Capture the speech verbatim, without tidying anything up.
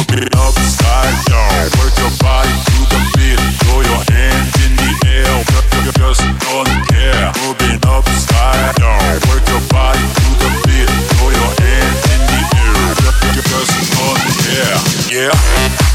upside down. Work your body to the beat. Throw your hands in the air. Just don't care. Moving upside down. Work your body to the beat. Throw your hands in the air. Just don't care. Yeah.